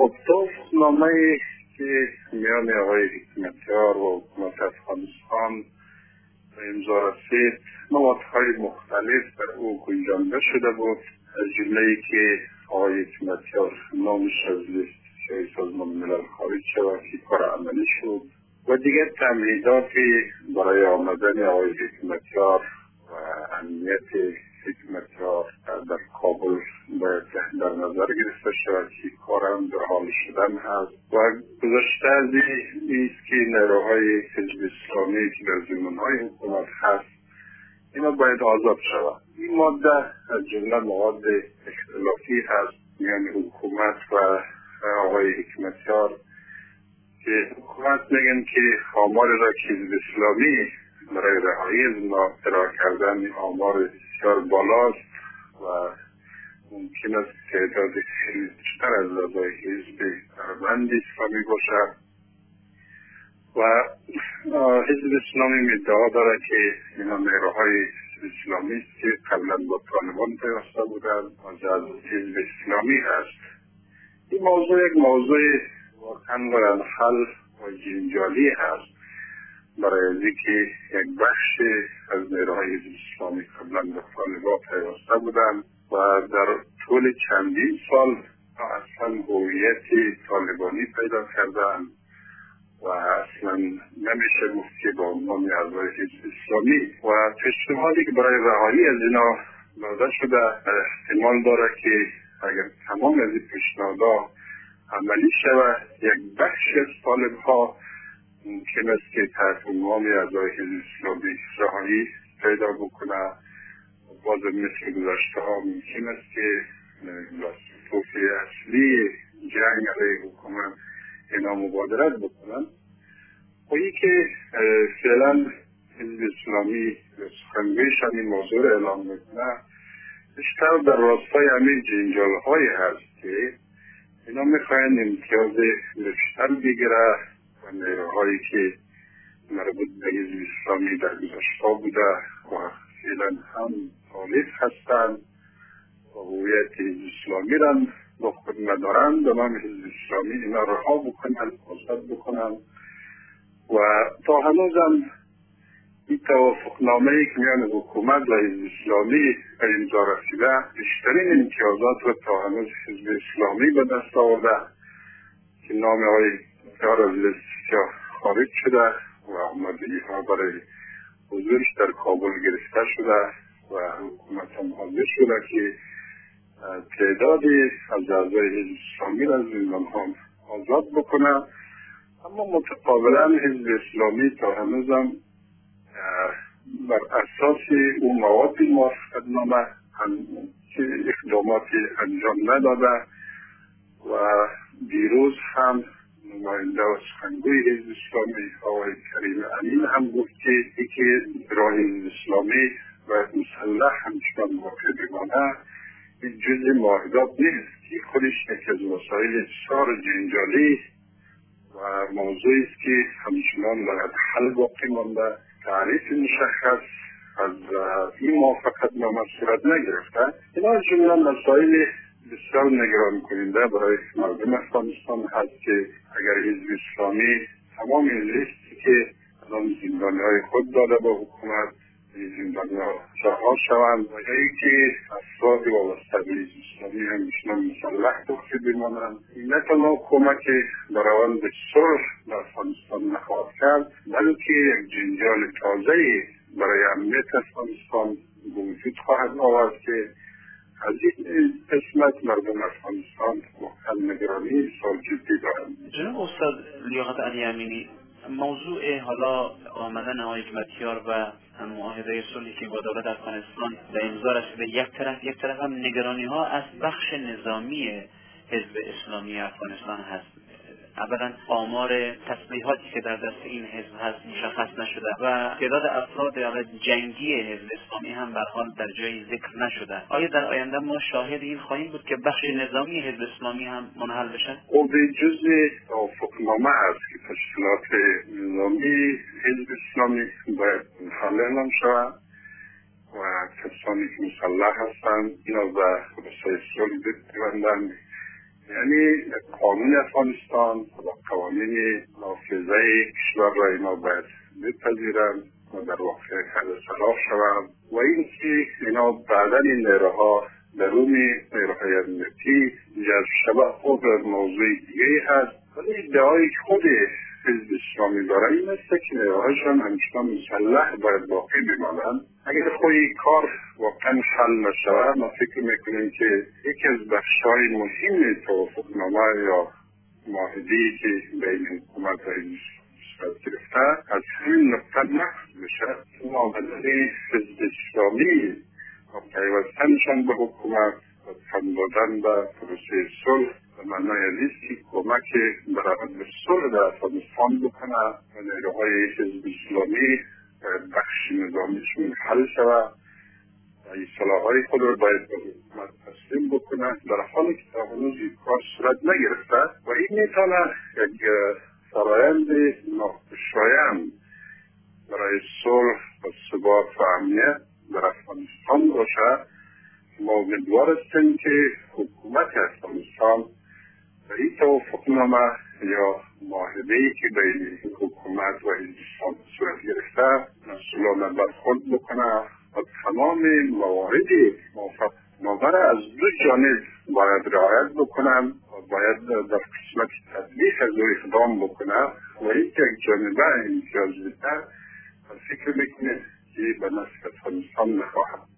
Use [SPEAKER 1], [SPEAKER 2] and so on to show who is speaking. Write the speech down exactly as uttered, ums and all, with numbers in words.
[SPEAKER 1] خب توافقنامه‌ای که میان آقای حکمتیار و حکومت افغانستان به امضا رسید، موادهای مختلف در او گنجانده شده بود، از جمله‌ای که آقای حکمتیار نامش از لیست سازمان ملل خارج شود که کار عملی شد و دیگر تمهیداتی برای آمدن آقای حکمتیار و امنیت حکمتیار در کابل باید در نظر گرفته شود که کار هم در حال شدن هست و گذشته از این است که نیروهای حزب اسلامی که در زمینهای حکومت هست اینا باید آزاد شود. این ماده از جمله مواد اختلافی هست میان حکومت و آقای حکمتیار که حکومت میگن که آمار را که حزب اسلامی برای رهایی از ما ارائه کردن آمار بسیار بالاست و ممکن است تعداد خیلی بیشتر از اعضای حزب بند اسلامی باشد و حزب اسلامی ادعا دارد که اینا نیروهای حزب اسلامی است که قبلا با طالبان پیوسته بودند و از حزب اسلامی هست. این موضوع یک موضوع واقعا برای حل و جنجالی هست برای از اینکه یک بخش از نیروهای حزب اسلامی قبلا به طالبان پیوسته بودند و در طول چندین سال اصلا هویت طالبانی پیدا کردند و اصلا نمیشه گفت که با عنوان اعضای حزب اسلامی و پیشنهادی که برای رهایی از اینا داده شده احتمال داره که اگر تمام از این پیشنهادها عملی شود یک بخش از طالبها ممکن است که تحت عنوان اعضای حزب اسلامی رهایی پیدا بکنه. باز مثل گذشته ها ممکن است که صفوف اصلی جنگ علیه حکومت اینا مبادرت بکنن و این که فعلا حزب اسلامی سخنگویش این موضوع را اعلام میکنه بیشتر در راستای همین جنجال های هست که اینا میخواین امتیاز بیشتر بگیره و نیروهایی که مربوط به حزب اسلامی در گذشته بوده و فعلا هم طالب هستند و هویت حزب اسلامی را با خود ندارند و من حزب اسلامی اینا رها بکنن، آزاد بکنن و تا هنوز هم این توافقنامه ای که میان حکومت و حزب اسلامی به امضا رسیده بیشترین امتیازات را تا هنوز حزب اسلامی به دست آورده که نام آقای حکمتیار از لیست سیاه خارج شده و آمدگی ها برای حضورش در کابل گرفته شده و حکومت هم حاضر شده که تعدادی از اعضای حزب اسلامی را از زندان ها آزاد بکنه، اما متقابلا حزب اسلامی تا هنوز هم بر اساس اون مواد موافقتنامه که اقداماتی انجام نداده و دیروز هم نماینده و سخنگوی حزب اسلامی آقای کریم امین هم گفت که یکی راه حزب اسلامی و مسلح همچنان باقی بمانه این جز معاهدات نیست که خودش یکی از وسایل بسیار جنجالی و موضوعی است که همچنان باید حل باقی مانده. تعریف مشخص از این موافقتنامه صورت نگرفته. اینا از جمله مسائل بسیار نگران کننده برای مردم افغانستان هست که اگر حزب اسلامی تمام لیستی که الان زندانی‌های خود داده به حکومت زندانی‌ها رها شوند و یا اینکه افراد وابسته به حزب اسلامی همچنان مسلح باقی بمانند، نه تنها کمک به روند صلح در افغانستان نخواهد کرد بلکه یک جنجال تازه‌ای برای امنیت افغانستان به وجود خواهد آورد که از این قسمت مردم افغانستان واقعا نگرانی سال جدی دارند.
[SPEAKER 2] جناب استاد لیاقت علی امینی، موضوع حالا آمدن آقای حکمتیار و معاهده صلحی که با دولت افغانستان به امضا رسیده یک طرف، یک طرف هم نگرانی ها از بخش نظامی حزب اسلامی افغانستان هست. اولا آمار تسلیحاتی که در دست این حزب هست مشخص نشده و تعداد افراد جنگی حزب اسلامی هم به حال در جای ذکر نشده. آیا در آینده ما شاهد این خواهیم بود که بخش نظامی حزب اسلامی هم منحل بشه؟
[SPEAKER 1] او به جزء توافقنامه است که تشکیلات نظامی حزب اسلامی باید منحل اعلام شود و کسانی که مسلح هستند اینا به پروسه صلح بپیوندند یعنی قانون افغانستان و قوانین نافذه کشور را اینا باید بپذیرند و در واقع خلاف شوند و اینکه اینا بعدا این نیروها درون نیروهای امنیتی جذب شود خود موضوع دیگه هست. ولی ادعای خود حزب اسلامی داره این است که نیروهایشان همچنان مسلح باید باقی بمانند. اگر خودی کار واقعا حل نشود ما فکر میکنیم که یکی از بخش‌های مهم توافقنامه یا معاهده‌ای که بین حکومت و صورت گرفته از همین نقطه نقض بشه. معامله حزب اسلامی و پیوستنشان به حکومت و تن دادن به پروسه صلح به معنای لیست که کمک برای به صلح در افغانستان بکنه و نیروهای حزب اسلامی بخش نظامیشون حل شود و اصلاحات خود را باید به حکومت تسلیم بکنه، در حالی که تا هنوز این کار صورت نگرفته و این میتونه یک فرایند ناخوشایند برای صلح و ثبات و امنیت در افغانستان باشه. ما امیدوار هستیم که حکومت افغانستان به این توافقنامه یا معاهده‌ای که بین حکومت و حزب صورت گرفته مسئولانه برخورد بکنه و تمام موارد موافقتنامه را از دو جانب باید رعایت بکنن و باید در قسمت تطبیق از او اقدام بکنه و این که یک جانبه امتیاز بده فکر میکنه که به نفع افغانستان